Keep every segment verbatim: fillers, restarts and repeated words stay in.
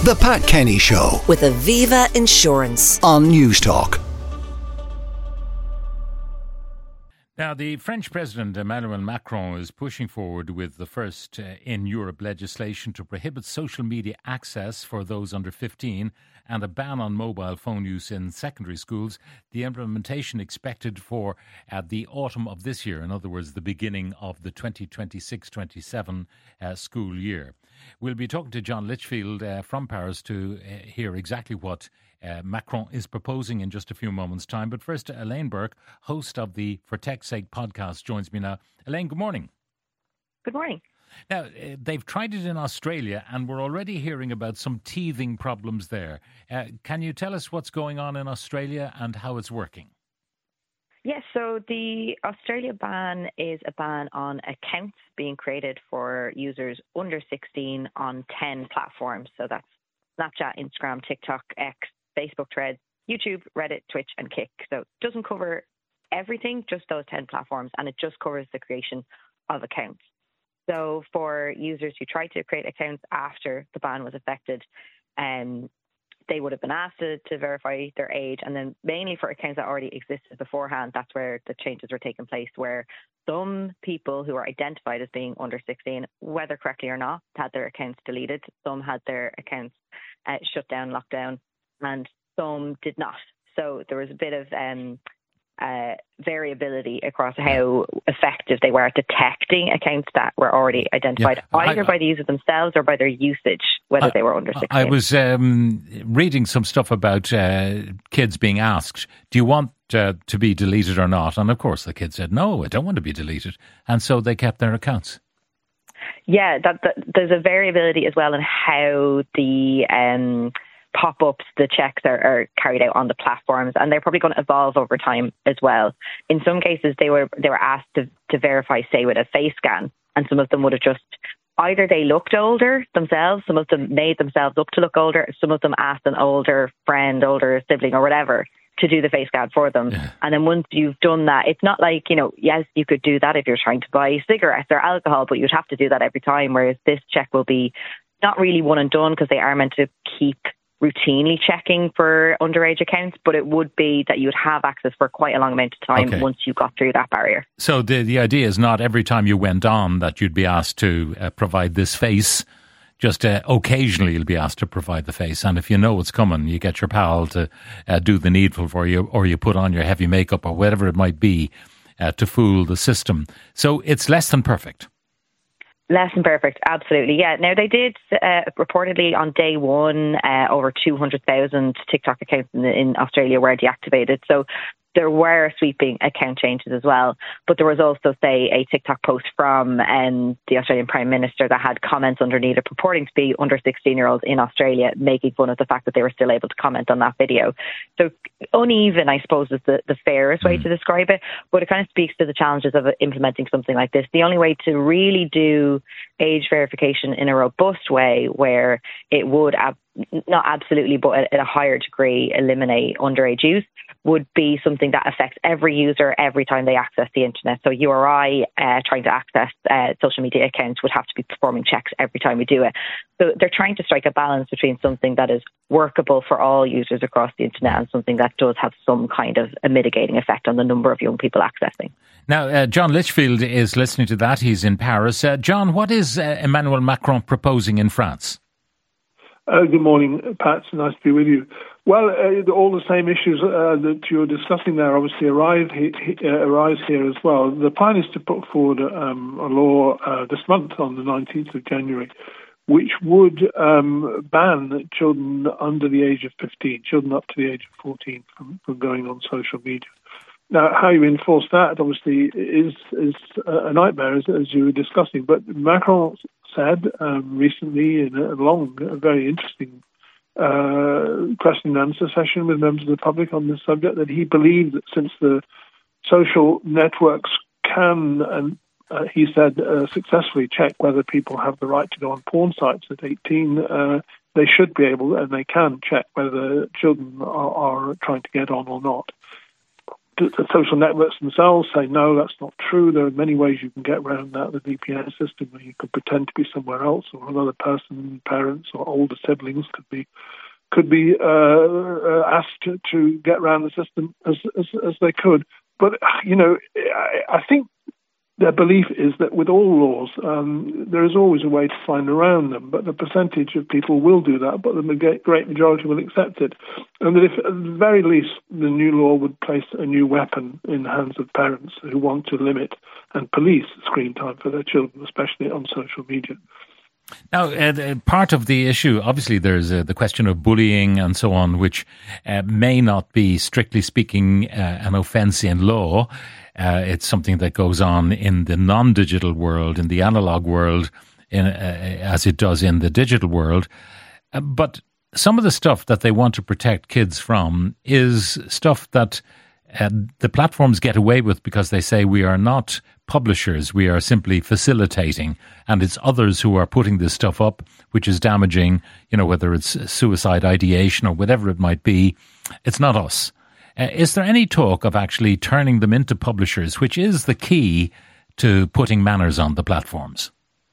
The Pat Kenny Show with Aviva Insurance on Newstalk. Now, the French President Emmanuel Macron is pushing forward with the first uh, in Europe legislation to prohibit social media access for those under fifteen and a ban on mobile phone use in secondary schools. The implementation expected for uh, the autumn of this year, in other words, the beginning of the twenty twenty-six twenty-seven uh, school year. We'll be talking to John Litchfield uh, from Paris to uh, hear exactly what Uh, Macron is proposing in just a few moments' time. But first, Elaine Burke, host of the For Tech's Sake podcast, joins me now. Elaine, good morning. Good morning. Now, uh, they've tried it in Australia and we're already hearing about some teething problems there. Uh, can you tell us what's going on in Australia and how it's working? Yes, so the Australia ban is a ban on accounts being created for users under sixteen on ten platforms. So that's Snapchat, Instagram, TikTok, X, Facebook Threads, YouTube, Reddit, Twitch and Kick. So it doesn't cover everything, just those ten platforms, and it just covers the creation of accounts. So for users who tried to create accounts after the ban was effected, um, they would have been asked to, to verify their age, and then mainly for accounts that already existed beforehand, that's where the changes were taking place, where some people who were identified as being under sixteen, whether correctly or not, had their accounts deleted. Some had their accounts uh, shut down, locked down, and some did not. So there was a bit of um, uh, variability across how effective they were at detecting accounts that were already identified, yeah. either I, by the user themselves or by their usage, whether I, they were under sixteen. I was um, reading some stuff about uh, kids being asked, do you want uh, to be deleted or not? And of course the kids said, no, I don't want to be deleted. And so they kept their accounts. Yeah, that, that, there's a variability as well in how the um, pop-ups, the checks are, are carried out on the platforms, and they're probably going to evolve over time as well. In some cases, they were they were asked to, to verify, say, with a face scan, and some of them would have just, either they looked older themselves, some of them made themselves up to look older, some of them asked an older friend, older sibling or whatever to do the face scan for them. Yeah. And then once you've done that, it's not like, you know, yes, you could do that if you're trying to buy cigarettes or alcohol, but you'd have to do that every time, whereas this check will be not really one and done because they are meant to keep routinely checking for underage accounts, but it would be that you would have access for quite a long amount of time okay. once you got through that barrier. So the the idea is not every time you went on that you'd be asked to uh, provide this face. Just uh, occasionally you'll be asked to provide the face. And if you know it's coming, you get your pal to uh, do the needful for you, or you put on your heavy makeup or whatever it might be uh, to fool the system. So it's less than perfect. Less than perfect, absolutely. Yeah. Now, they did uh, reportedly on day one, uh, over two hundred thousand TikTok accounts in, in Australia were deactivated. So there were sweeping account changes as well. But there was also, say, a TikTok post from um, the Australian Prime Minister that had comments underneath it purporting to be under sixteen-year-olds in Australia, making fun of the fact that they were still able to comment on that video. So uneven, I suppose, is the, the fairest way mm. to describe it. But it kind of speaks to the challenges of implementing something like this. The only way to really do age verification in a robust way where it would, ab- not absolutely, but at a higher degree, eliminate underage use would be something that affects every user every time they access the internet. So you or I uh, trying to access uh, social media accounts would have to be performing checks every time we do it. So they're trying to strike a balance between something that is workable for all users across the internet and something that does have some kind of a mitigating effect on the number of young people accessing. Now, uh, John Litchfield is listening to that. He's in Paris. Uh, John, what is uh, Emmanuel Macron proposing in France? Uh, good morning, Pat. It's nice to be with you. Well, uh, all the same issues uh, that you're discussing there obviously arrive he, he, uh, arise here as well. The plan is to put forward um, a law uh, this month on the nineteenth of January, which would um, ban children under the age of fifteen, children up to the age of fourteen, from, from going on social media. Now, how you enforce that obviously is is a nightmare, as, as you were discussing. But Macron said um, recently in a long, a very interesting uh, question and answer session with members of the public on this subject that he believed that since the social networks can, and uh, he said, uh, successfully check whether people have the right to go on porn sites at eighteen, uh, they should be able, and they can check whether children are, are trying to get on or not. the social networks themselves say, no, that's not true. There are many ways you can get around that. The V P N system, where you could pretend to be somewhere else, or another person, parents or older siblings could be could be uh, uh, asked to, to get around the system as, as as they could. But, you know, I, I think their belief is that with all laws, um, there is always a way to find around them, but the percentage of people will do that, but the great majority will accept it. And that if, at the very least, the new law would place a new weapon in the hands of parents who want to limit and police screen time for their children, especially on social media. Now, uh, part of the issue, obviously, there's uh, the question of bullying and so on, which uh, may not be, strictly speaking, uh, an offence in law. Uh, it's something that goes on in the non-digital world, in the analog world, in, uh, as it does in the digital world. Uh, but some of the stuff that they want to protect kids from is stuff that uh, the platforms get away with because they say we are not publishers, we are simply facilitating, and it's others who are putting this stuff up, which is damaging, you know, whether it's suicide ideation or whatever it might be. It's not us. Uh, is there any talk of actually turning them into publishers, which is the key to putting manners on the platforms?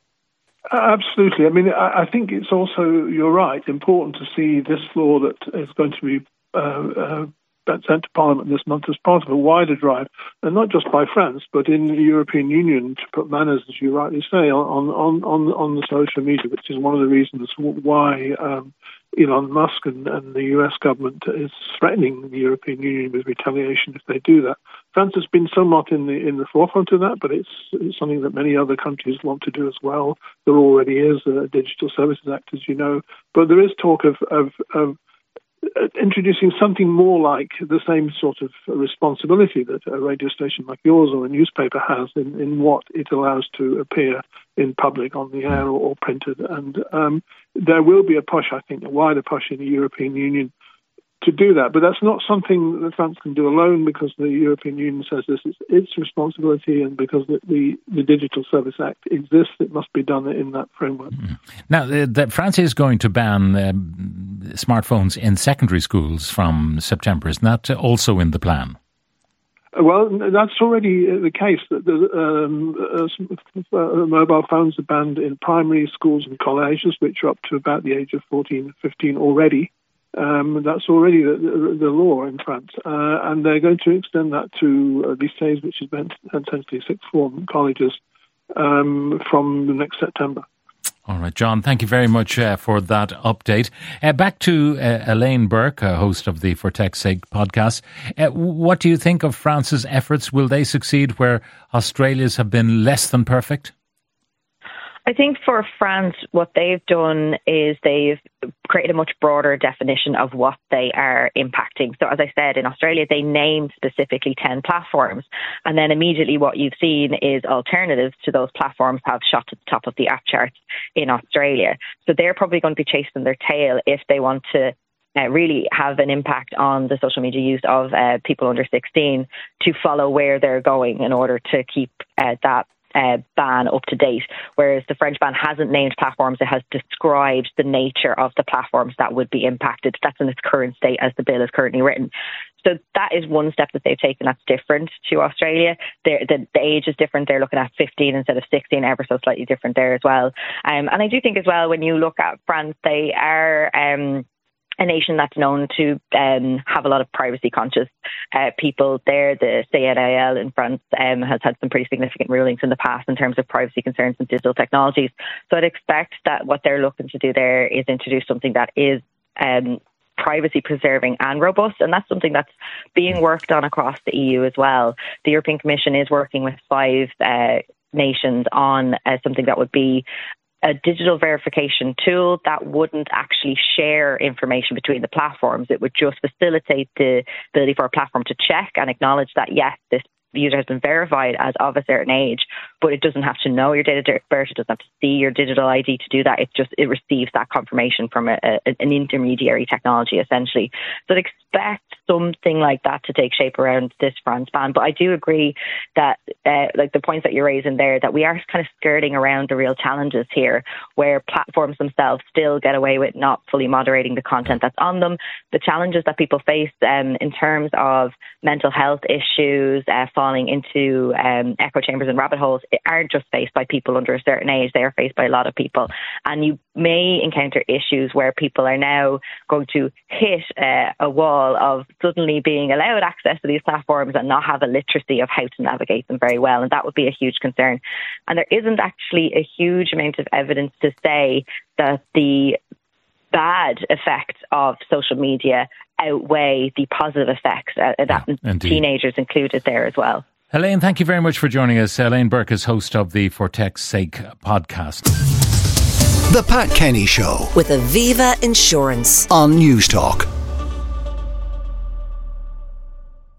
Uh, absolutely. I mean, I, I think it's also, you're right, important to see this law that is going to be uh, uh, sent to Parliament this month as part of a wider drive, and not just by France, but in the European Union to put manners, as you rightly say, on on on, on the social media, which is one of the reasons why um, Elon Musk and, and the U S government is threatening the European Union with retaliation if they do that. France has been somewhat in the in the forefront of that, but it's, it's something that many other countries want to do as well. There already is a Digital Services Act, as you know, but there is talk of of, of introducing something more like the same sort of responsibility that a radio station like yours or a newspaper has in, in what it allows to appear in public on the air or, or printed. And um, there will be a push, I think, a wider push in the European Union to do that. But that's not something that France can do alone, because the European Union says this is its responsibility, and because the, the, the Digital Service Act exists, it must be done in that framework. Now, uh, that France is going to ban um, smartphones in secondary schools from September. Isn't that also in the plan? Well, that's already the case. The, um, uh, mobile phones are banned in primary schools and colleges, which are up to about the age of fourteen, fifteen already. Um, that's already the, the, the law in France, uh, and they're going to extend that to uh, lycées, which is meant essentially sixth form colleges, um, from next September. All right, John, thank you very much uh, for that update. Uh, back to uh, Elaine Burke, uh, host of the For Tech's Sake podcast. Uh, what do you think of France's efforts? Will they succeed where Australia's have been less than perfect? I think for France, what they've done is they've created a much broader definition of what they are impacting. So as I said, in Australia, they named specifically ten platforms. And then immediately what you've seen is alternatives to those platforms have shot to the top of the app charts in Australia. So they're probably going to be chasing their tail if they want to Uh, really have an impact on the social media use of uh, people under sixteen, to follow where they're going in order to keep uh, that uh, ban up to date. Whereas the French ban hasn't named platforms, it has described the nature of the platforms that would be impacted. That's in its current state as the bill is currently written. So that is one step that they've taken that's different to Australia. The, the, the age is different. They're looking at fifteen instead of sixteen, ever so slightly different there as well. Um, and I do think as well, when you look at France, they are Um, a nation that's known to um, have a lot of privacy conscious uh, people there. The C N I L in France um, has had some pretty significant rulings in the past in terms of privacy concerns and digital technologies. So I'd expect that what they're looking to do there is introduce something that is um, privacy preserving and robust. And that's something that's being worked on across the E U as well. The European Commission is working with five uh, nations on uh, something that would be a digital verification tool that wouldn't actually share information between the platforms. It would just facilitate the ability for a platform to check and acknowledge that, yes, this user has been verified as of a certain age, but it doesn't have to know your date of birth. It doesn't have to see your digital I D to do that. It just, it receives that confirmation from a, a, an intermediary technology, essentially. So I'd expect something like that to take shape around this France ban. But I do agree that, uh, like the points that you're raising there, that we are kind of skirting around the real challenges here, where platforms themselves still get away with not fully moderating the content that's on them. The challenges that people face um, in terms of mental health issues, uh, falling into um, echo chambers and rabbit holes, aren't just faced by people under a certain age. They are faced by a lot of people. And you may encounter issues where people are now going to hit uh, a wall of suddenly being allowed access to these platforms and not have a literacy of how to navigate them very well. And that would be a huge concern. And there isn't actually a huge amount of evidence to say that the bad effects of social media outweigh the positive effects, uh, that yeah, teenagers included there as well. Elaine, thank you very much for joining us. Elaine Burke is host of the For Tech's Sake podcast. The Pat Kenny Show with Aviva Insurance on News Talk.